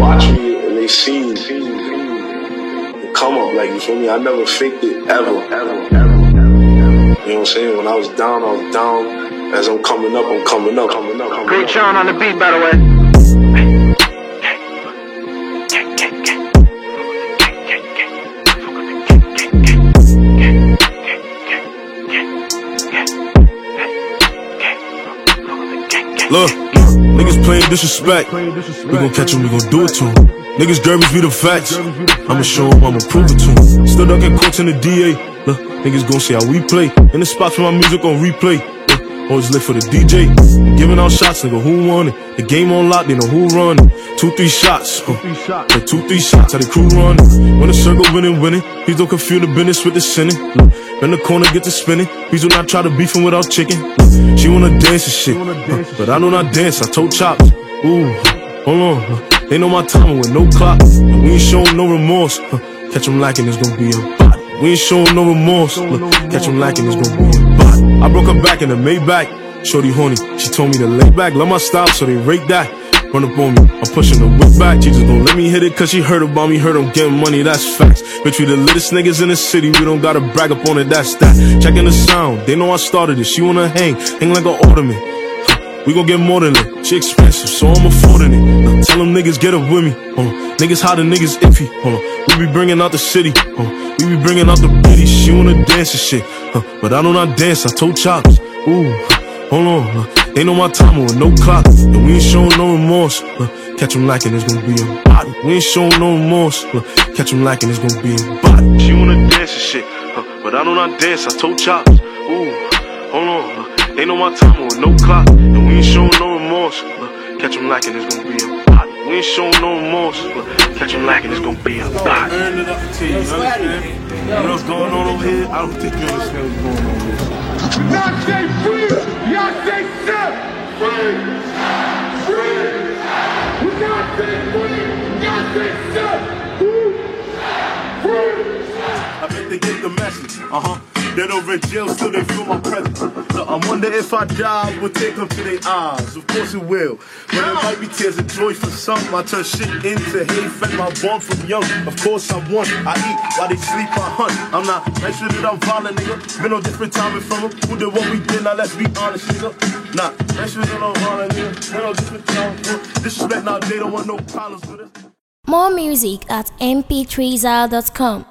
watch me and they see the come up, like, you feel me? I never faked it, ever. You know what I'm saying? When I was down, I was down. As I'm coming up, I'm coming up. Great Sean on the beat, by the way. Look, niggas playing disrespect. We gon' catch them, we gon' do it to them. Niggas Germans be the facts. I'ma show them, I'ma prove it to them. Still ducking quotes in the DA. Look, niggas gon' see how we play. In the spots where my music on replay. Always lit for the DJ. I'm giving out shots, nigga, who won it? The game on lock, they know who run it. 2-3 shots. 2-3 shots, how the crew run it. When the circle winning. Please don't confuse the business with the sinning. In the corner, get to spinning. Please do not try to beef him without chicken. She wanna dance and shit. But I do not dance, I told chops. Ooh, hold on. They know my timing with no clock. And we ain't showing no remorse. Catch them lacking, it's gonna be a body. We ain't showing no remorse. Catch them lacking, it's gonna be a body. I broke her back in the Maybach. Shorty horny, she told me to lay back. Love my style, so they rate that. Run up on me, I'm pushing the whip back. She just gon' let me hit it, cause she heard about me. Heard I'm getting money, that's facts. Bitch, we the littest niggas in the city. We don't gotta brag up on it, that's that. Checking the sound, they know I started it. She wanna hang like an ornament. We gon' get more than it. She expensive, so I'm affording it. Now tell them niggas get up with me. Niggas hot and niggas iffy. We be bringing out the city. We be bringing out the bitty. She wanna dance and shit. But I do not dance, I told chops. Ooh, hold on. Ain't no my time with no clock. And we ain't showing no remorse. Catch them lacking, it's gonna be a body. We ain't showing no remorse. Catch them lacking, it's gonna be a body. She wanna dance and shit. But I do not dance, I told chops. Ooh, hold on. Ain't no my time with no clock. And we ain't showing no remorse. Catch them lacking, it's gonna be a body. We ain't showing no remorse. Catch them lacking, it's gonna be a body. Earn it up to you, understand? You know what's going on over here? I don't think you understand what's going on over here. Y'all say free! Y'all say step! Free! Free! We not say free! Y'all say step! Free! I think they get the message. Dead over in jail, still they feel my presence. So I wonder if I die, will take them to their eyes. Of course it will. But it might be tears of joy for some. I turn shit into hate, fed my born from young. Of course I want. I eat while they sleep, I hunt. I'm not make sure that I'm violent, nigga. Been on different timing from them. Who did what we did, now let's be honest, nigga. Nah, make sure that I'm violent, nigga. Been on different timing from them. Disrespect now, they don't want no problems with it. More music at mp3zal.com.